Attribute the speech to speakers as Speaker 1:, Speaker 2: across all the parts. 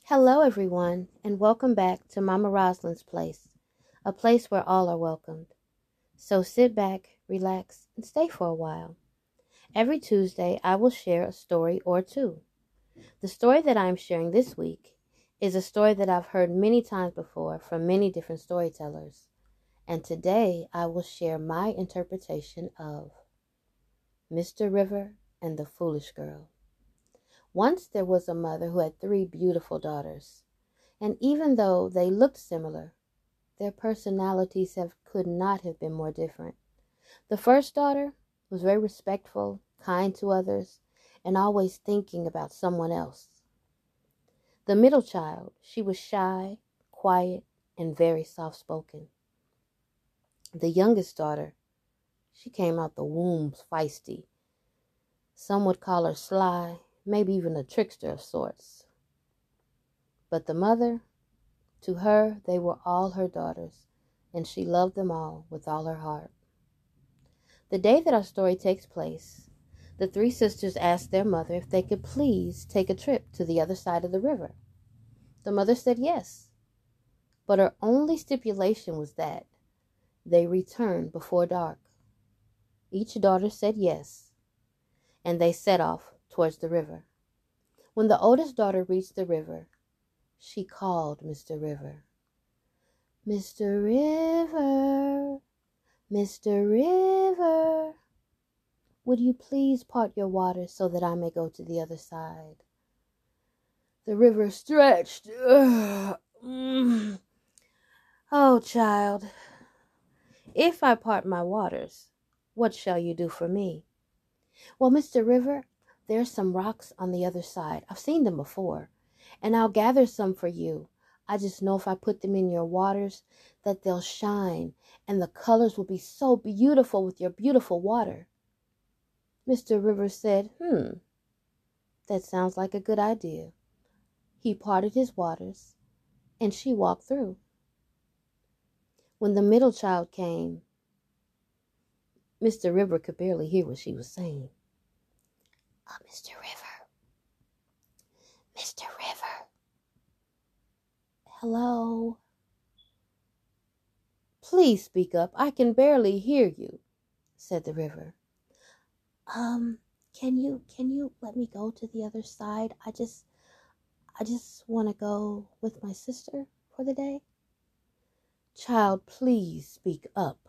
Speaker 1: Hello, everyone, and welcome back to Mama Rosalind's place, a place where all are welcomed. So sit back, relax, and stay for a while. Every Tuesday, I will share a story or two. The story that I am sharing this week is a story that I've heard many times before from many different storytellers, and today I will share my interpretation of Mr. River and the Foolish Girl. Once there was a mother who had 3 beautiful daughters. And even though they looked similar, their personalities could not have been more different. The first daughter was very respectful, kind to others, and always thinking about someone else. The middle child, she was shy, quiet, and very soft-spoken. The youngest daughter, she came out the womb feisty. Some would call her sly, maybe even a trickster of sorts. But the mother, to her, they were all her daughters, and she loved them all with all her heart. The day that our story takes place, the 3 sisters asked their mother if they could please take a trip to the other side of the river. The mother said yes, but her only stipulation was that they return before dark. Each daughter said yes, and they set off towards the river. When the oldest daughter reached the river, she called Mr. River. Mr. River, Mr. River, would you please part your waters so that I may go to the other side? The river stretched. Oh, child, if I part my waters, what shall you do for me? Well, Mr. River, there's some rocks on the other side. I've seen them before, and I'll gather some for you. I just know if I put them in your waters that they'll shine and the colors will be so beautiful with your beautiful water. Mr. River said, that sounds like a good idea. He parted his waters and she walked through. When the middle child came, Mr. River could barely hear what she was saying. Oh, Mr. River, Mr. River. Hello? Please speak up. I can barely hear you, said the river. Can you let me go to the other side? I just want to go with my sister for the day. Child, please speak up.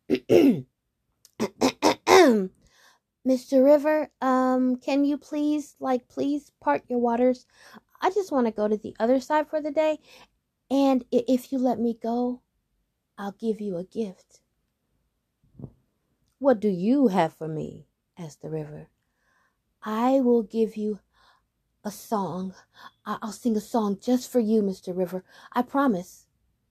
Speaker 1: Mr. River, can you please part your waters? I just want to go to the other side for the day. And if you let me go, I'll give you a gift. What do you have for me? Asked the river. I will give you a song. I'll sing a song just for you, Mr. River. I promise.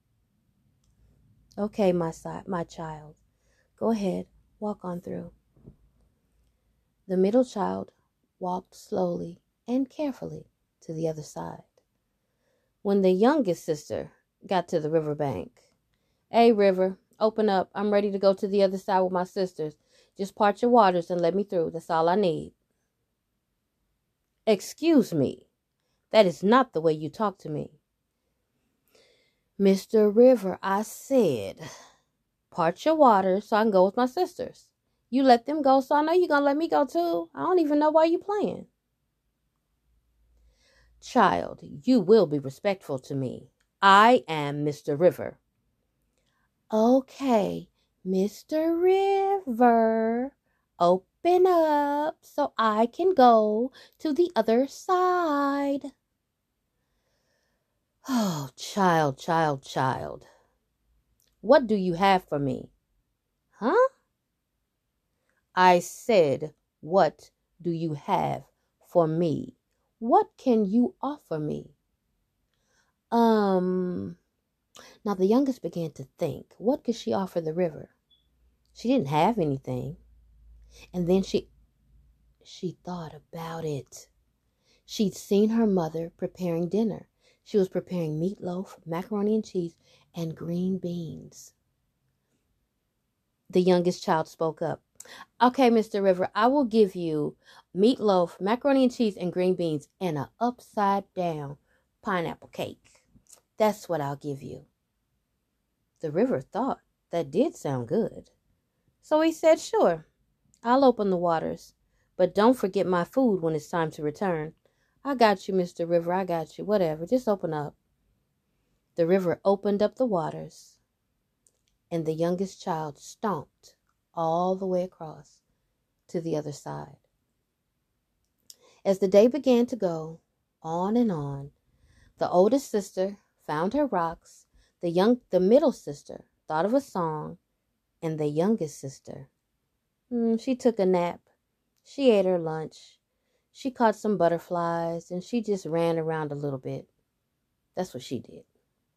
Speaker 1: Okay, my child. Go ahead, walk on through. The middle child walked slowly and carefully to the other side. When the youngest sister got to the river bank, "Hey, river, open up. I'm ready to go to the other side with my sisters. Just part your waters and let me through. That's all I need." Excuse me. That is not the way you talk to me. Mr. River, I said, part your waters so I can go with my sisters. You let them go, so I know you're going to let me go too. I don't even know why you playing. Child, you will be respectful to me. I am Mr. River. Okay, Mr. River, open up so I can go to the other side. Oh, child. What do you have for me? Huh? I said, what do you have for me? What can you offer me? Now the youngest began to think, what could she offer the river? She didn't have anything. And then she thought about it. She'd seen her mother preparing dinner. She was preparing meatloaf, macaroni and cheese, and green beans. The youngest child spoke up. Okay, Mr. River, I will give you meatloaf, macaroni and cheese, and green beans, and an upside down pineapple cake. That's what I'll give you." The river thought that did sound good. So he said, "Sure, I'll open the waters, but don't forget my food when it's time to return." "I got you, Mr. River, I got you. Whatever, just open up." The river opened up the waters, and the youngest child stomped all the way across to the other side. As the day began to go on and on, the oldest sister found her rocks, the middle sister thought of a song, and the youngest sister, she took a nap. She ate her lunch. She caught some butterflies, and she just ran around a little bit. That's what she did.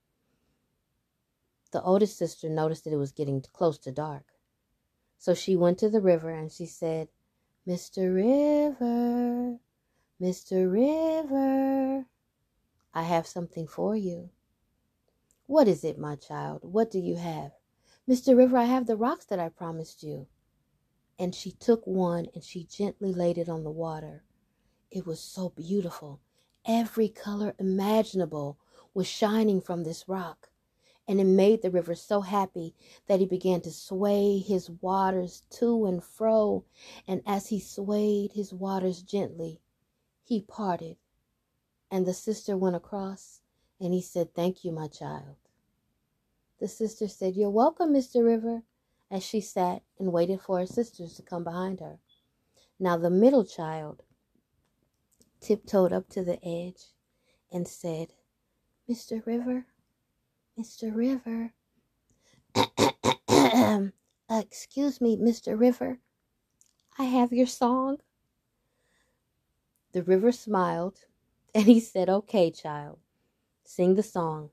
Speaker 1: The oldest sister noticed that it was getting close to dark. So she went to the river and she said, "Mr. River, Mr. River, I have something for you." "What is it, my child? What do you have?" "Mr. River, I have the rocks that I promised you." And she took one and she gently laid it on the water. It was so beautiful. Every color imaginable was shining from this rock. And it made the river so happy that he began to sway his waters to and fro. And as he swayed his waters gently, he parted. And the sister went across and he said, "Thank you, my child." The sister said, "You're welcome, Mr. River," as she sat and waited for her sisters to come behind her. Now the middle child tiptoed up to the edge and said, "Mr. River, Mr. River." "Excuse me, Mr. River, I have your song." The river smiled and he said, "Okay, child, sing the song."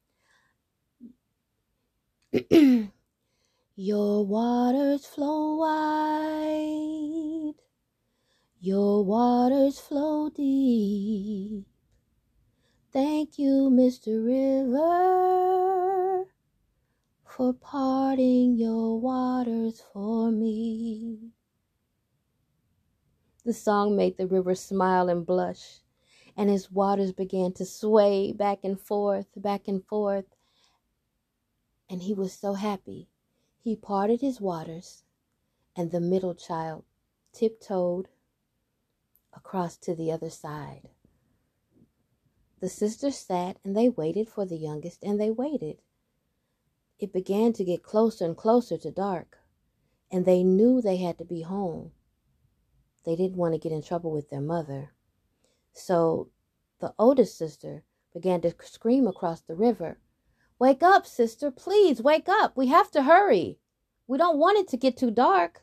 Speaker 1: "Your waters flow wide, your waters flow deep. Thank you, Mr. River, for parting your waters for me." The song made the river smile and blush, and his waters began to sway back and forth, and he was so happy. He parted his waters, and the middle child tiptoed across to the other side. The sisters sat and they waited for the youngest, and they waited. It began to get closer and closer to dark, and they knew they had to be home. They didn't want to get in trouble with their mother. So the oldest sister began to scream across the river, "Wake up, sister, please wake up. We have to hurry. We don't want it to get too dark."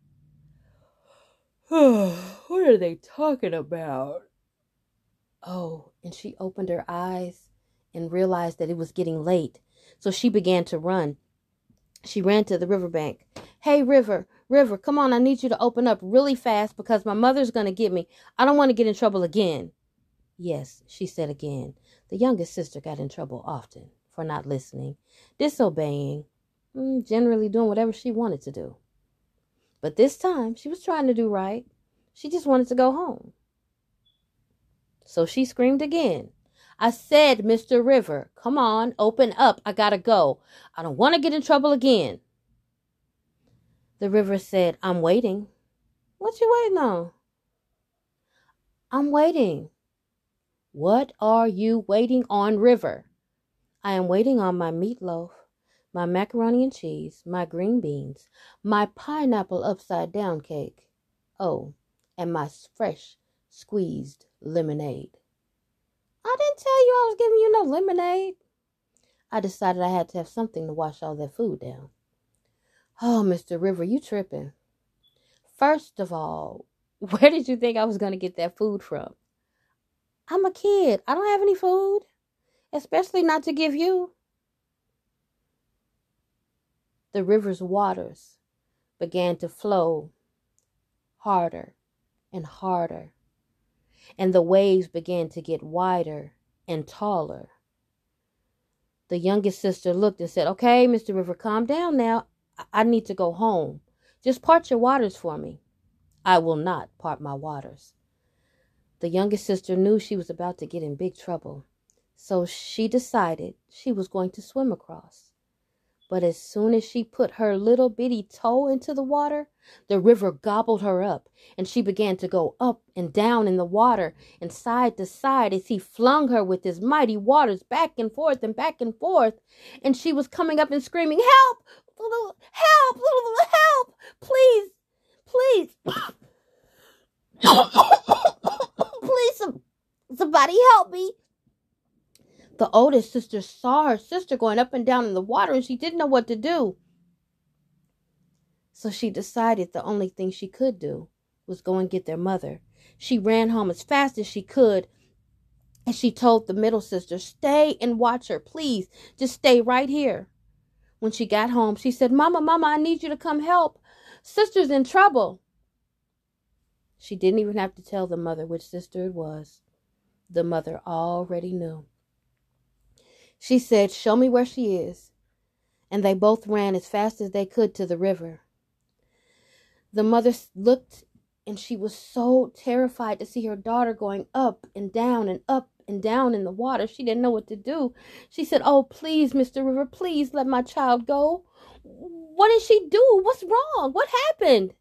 Speaker 1: "What are they talking about?" Oh, and she opened her eyes and realized that it was getting late. So she began to run. She ran to the riverbank. "Hey, river, come on, I need you to open up really fast because my mother's going to get me. I don't want to get in trouble again." "Yes," she said again. The youngest sister got in trouble often for not listening, disobeying, generally doing whatever she wanted to do. But this time, she was trying to do right. She just wanted to go home. So she screamed again. "I said, Mr. River, come on, open up. I gotta go. I don't want to get in trouble again." The river said, "I'm waiting." "What you waiting on?" "I'm waiting." "What are you waiting on, river?" "I am waiting on my meatloaf, my macaroni and cheese, my green beans, my pineapple upside down cake. Oh, and my fresh squeezed lemonade." "I didn't tell you I was giving you no lemonade." "I decided I had to have something to wash all that food down." "Oh, Mr. River, you tripping. First of all, where did you think I was going to get that food from? I'm a kid. I don't have any food, especially not to give you." The river's waters began to flow harder and harder, and the waves began to get wider and taller. The youngest sister looked and said, "Okay, Mr. River, calm down now. I need to go home. Just part your waters for me." "I will not part my waters." The youngest sister knew she was about to get in big trouble. So she decided she was going to swim across. But as soon as she put her little bitty toe into the water, the river gobbled her up, and she began to go up and down in the water and side to side as he flung her with his mighty waters back and forth and back and forth. And she was coming up and screaming, "Help! Help! Help! Please! Please! Please, somebody help me!" The oldest sister saw her sister going up and down in the water, and she didn't know what to do. So she decided the only thing she could do was go and get their mother. She ran home as fast as she could, and she told the middle sister, "Stay and watch her, please. Just stay right here." When she got home, she said, Mama, I need you to come help. Sister's in trouble." She didn't even have to tell the mother which sister it was. The mother already knew. She said, "Show me where she is." And they both ran as fast as they could to the river. The mother looked, and she was so terrified to see her daughter going up and down and up and down in the water. She didn't know what to do. She said, "Oh, please, Mr. River, please let my child go. What did she do? What's wrong? What happened?"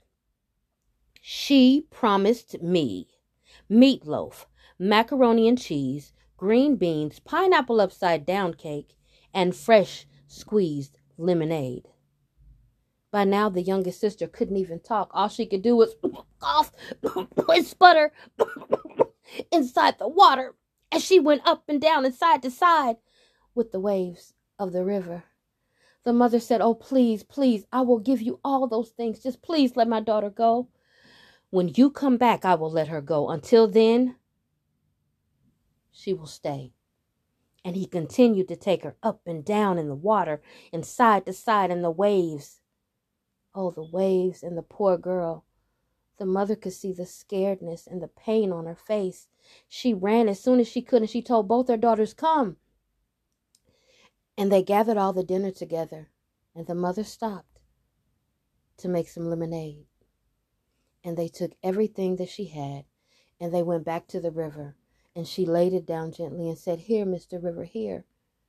Speaker 1: "She promised me meatloaf, macaroni and cheese, green beans, pineapple upside down cake, and fresh squeezed lemonade." By now, the youngest sister couldn't even talk. All she could do was cough and sputter inside the water as she went up and down and side to side with the waves of the river. The mother said, "Oh, please, please, I will give you all those things. Just please let my daughter go. When you come back, I will let her go. Until then, she will stay." And he continued to take her up and down in the water and side to side in the waves. Oh, the waves and the poor girl. The mother could see the scaredness and the pain on her face. She ran as soon as she could, and she told both her daughters, "Come." And they gathered all the dinner together, and the mother stopped to make some lemonade. And they took everything that she had, and they went back to the river, and she laid it down gently and said, "Here, Mr. River, here."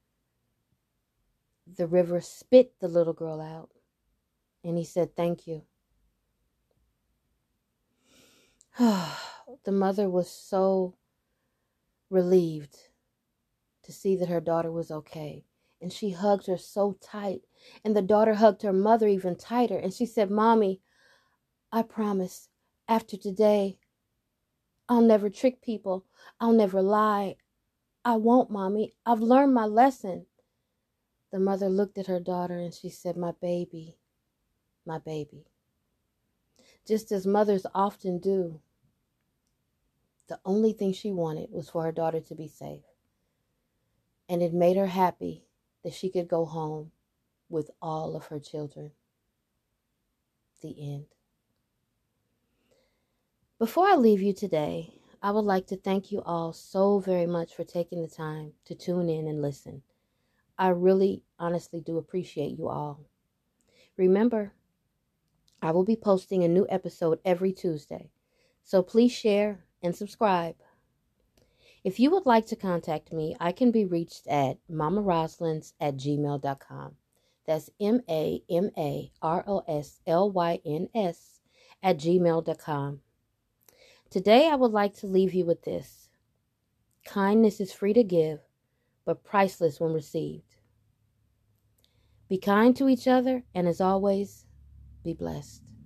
Speaker 1: The river spit the little girl out, and he said, "Thank you." The mother was so relieved to see that her daughter was okay, and she hugged her so tight, and the daughter hugged her mother even tighter, and she said, "Mommy, I promise, after today, I'll never trick people. I'll never lie. I won't, Mommy. I've learned my lesson." The mother looked at her daughter and she said, "My baby, my baby." Just as mothers often do, the only thing she wanted was for her daughter to be safe. And it made her happy that she could go home with all of her children. The end. Before I leave you today, I would like to thank you all so very much for taking the time to tune in and listen. I really, honestly do appreciate you all. Remember, I will be posting a new episode every Tuesday, so please share and subscribe. If you would like to contact me, I can be reached at mamaroslins@gmail.com. That's MAMAROSLYNS@gmail.com. Today, I would like to leave you with this. Kindness is free to give, but priceless when received. Be kind to each other, and as always, be blessed.